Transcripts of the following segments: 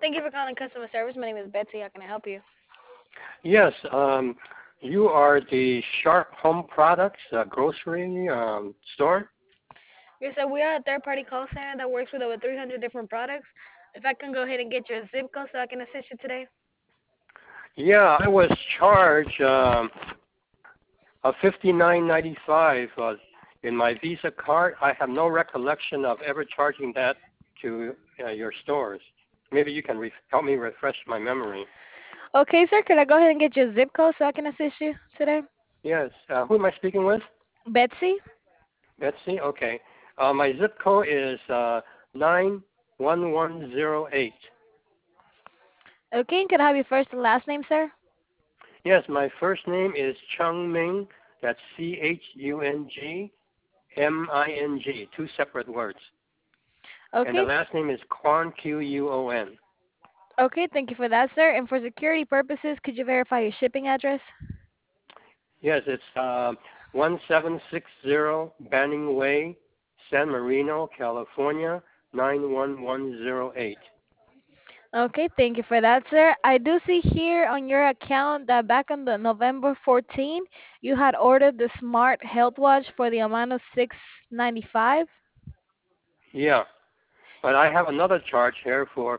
Thank you for calling customer service. My name is Betsy. How can I help you? Yes, you are the Sharp Home Products grocery store? Yes, sir. We are a third-party call center that works with over 300 different products. If I can go ahead and get your zip code so I can assist you today. Yeah, I was charged a $59.95 in my Visa card. I have no recollection of ever charging that to your stores. Maybe you can help me refresh my memory. Okay, sir. Could I go ahead and get your zip code so I can assist you today? Yes, who am I speaking with? Betsy. Betsy? Okay. My zip code is 91108. Okay, and could I have your first and last name, sir? Yes, my first name is Chung Ming. That's Chungming, two separate words. And the Okay. last name is Kwon, Quon. Okay, thank you for that, sir. And for security purposes, could you verify your shipping address? Yes, it's 1760 Banning Way, San Marino, California, 91108. Okay, thank you for that, sir. I do see here on your account that back on the November 14th, you had ordered the Smart Health Watch for the amount of 695. Yeah, but I have another charge here for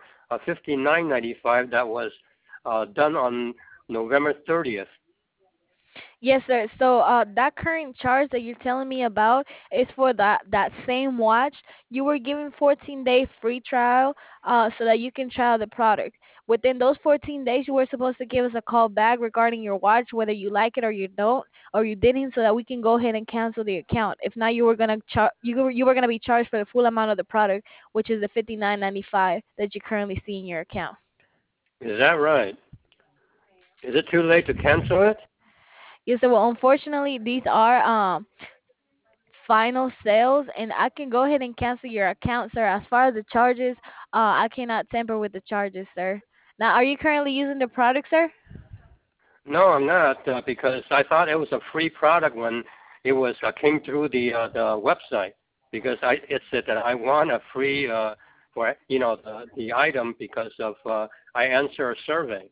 59.95 that was done on November 30th. Yes, sir. So that current charge that you're telling me about is for that same watch. You were given 14-day free trial so that you can try the product. Within those 14 days, you were supposed to give us a call back regarding your watch, whether you like it or you don't, or you didn't, so that we can go ahead and cancel the account. If not, you were gonna be charged for the full amount of the product, which is the 59.95 that you currently see in your account. Is that right? Is it too late to cancel it? Yes, sir. Well, unfortunately, these are final sales, and I can go ahead and cancel your account, sir. As far as the charges, I cannot tamper with the charges, sir. Now, are you currently using the product, sir? No, I'm not, because I thought it was a free product when it was came through the website. Because it said that I want a free for the item because of I answer a survey.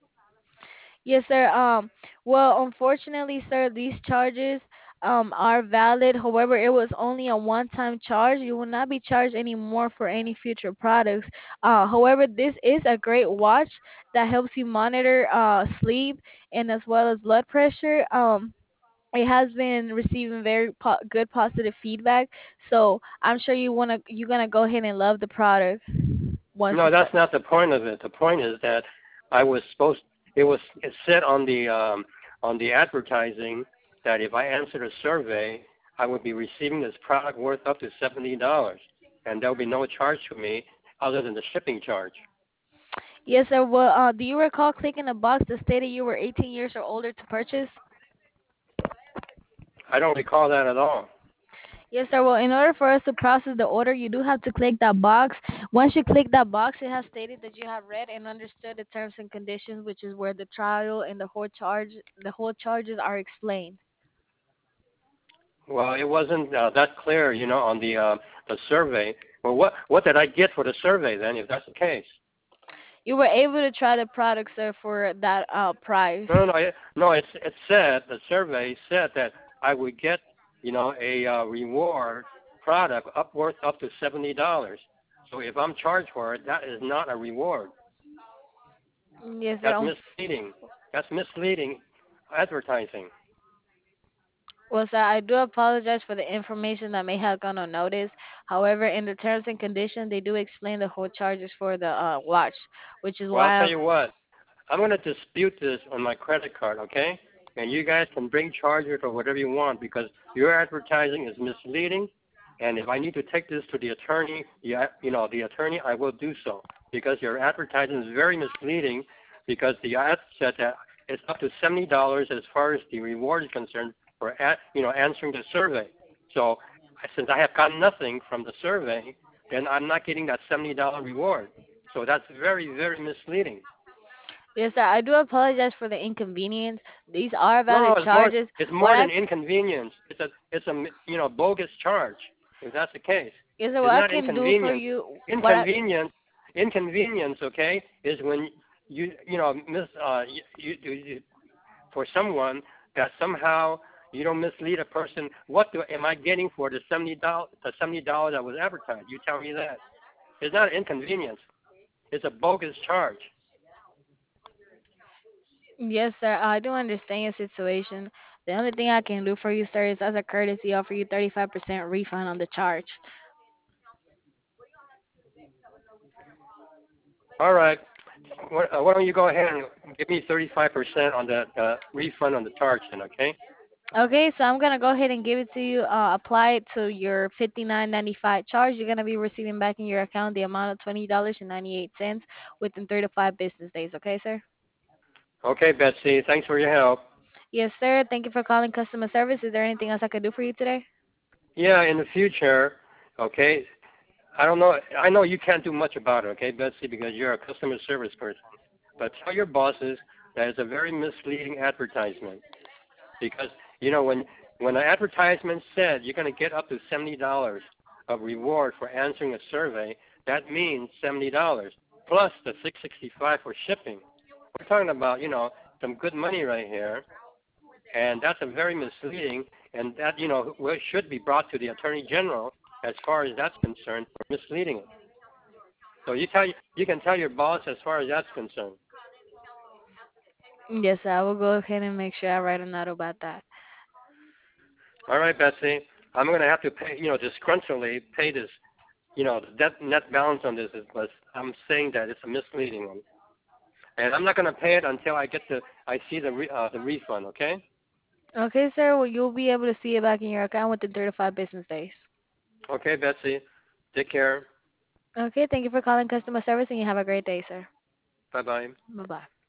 Yes, sir. Well, unfortunately, sir, these charges are valid. However, it was only a one-time charge. You will not be charged any more for any future products. However, this is a great watch that helps you monitor sleep and as well as blood pressure. It has been receiving very good positive feedback, so I'm sure you're gonna go ahead and love the product once No, you that's not the point of it. The point is that I was supposed. It said on the advertising that if I answered a survey, I would be receiving this product worth up to $70, and there will be no charge to me other than the shipping charge. Yes, sir. Well, do you recall clicking a box that stated you were 18 years or older to purchase? I don't recall that at all. Yes, sir. Well, in order for us to process the order, you do have to click that box. Once you click that box, it has stated that you have read and understood the terms and conditions, which is where the trial and the whole charges are explained. Well, it wasn't that clear, on the survey. Well, what did I get for the survey then, if that's the case? You were able to try the product, sir, for that price. No. It said the survey said that I would get, a reward product worth up to $70. So if I'm charged for it, that is not a reward. Yes, sir. That's misleading. That's misleading advertising. Well, sir, I do apologize for the information that may have gone unnoticed. However, in the terms and conditions, they do explain the whole charges for the watch, which is Well, I'll why tell you what. I'm going to dispute this on my credit card, okay? And you guys can bring charges or whatever you want because your advertising is misleading. And if I need to take this to the attorney, the attorney, I will do so because your advertising is very misleading because the ad said that it's up to $70 as far as the reward is concerned for answering the survey. So since I have got nothing from the survey, then I'm not getting that $70 reward. So that's very, very misleading. yes, sir, I do apologize for the inconvenience. These are No, valid charges. it's What more I than inconvenience. It's a bogus charge. If that's the case, yes, sir, what it's I not can do for inconvenience. you, what I Inconvenience Inconvenience, okay, is when you know miss for someone that somehow you don't mislead a person. Am I getting for the $70 that was advertised? You tell me that. It's not inconvenience. It's a bogus charge. Yes, sir. I do understand your situation. The only thing I can do for you, sir, is as a courtesy offer you 35% refund on the charge. All right. Why don't you go ahead and give me 35% on the refund on the charge then, okay? Okay, so I'm gonna go ahead and give it to you. Apply it to your 59.95 charge. You're gonna be receiving back in your account the amount of $20.98 within 3 to 5 business days. Okay, sir? Okay, Betsy. Thanks for your help. Yes, sir. Thank you for calling customer service. Is there anything else I could do for you today? Yeah, in the future, okay. I don't know. I know you can't do much about it, okay, Betsy, because you're a customer service person. But tell your bosses that it's a very misleading advertisement because when an advertisement said you're going to get up to $70 of reward for answering a survey, that means $70 plus the 665 for shipping. We're talking about some good money right here, and that's a very misleading, and that should be brought to the attorney general as far as that's concerned for misleading it. So you can tell your boss as far as that's concerned. Yes, sir. I will go ahead and make sure I write a note about that. All right, Betsy, I'm going to have to pay, disgruntledly pay this, the net balance on this is, but I'm saying that it's a misleading one, and I'm not going to pay it until I see the refund. Okay? Okay, sir. Well, you'll be able to see it back in your account within 3 to 5 business days. Okay, Betsy, take care. Okay, thank you for calling customer service and you have a great day, sir. Bye bye. Bye bye.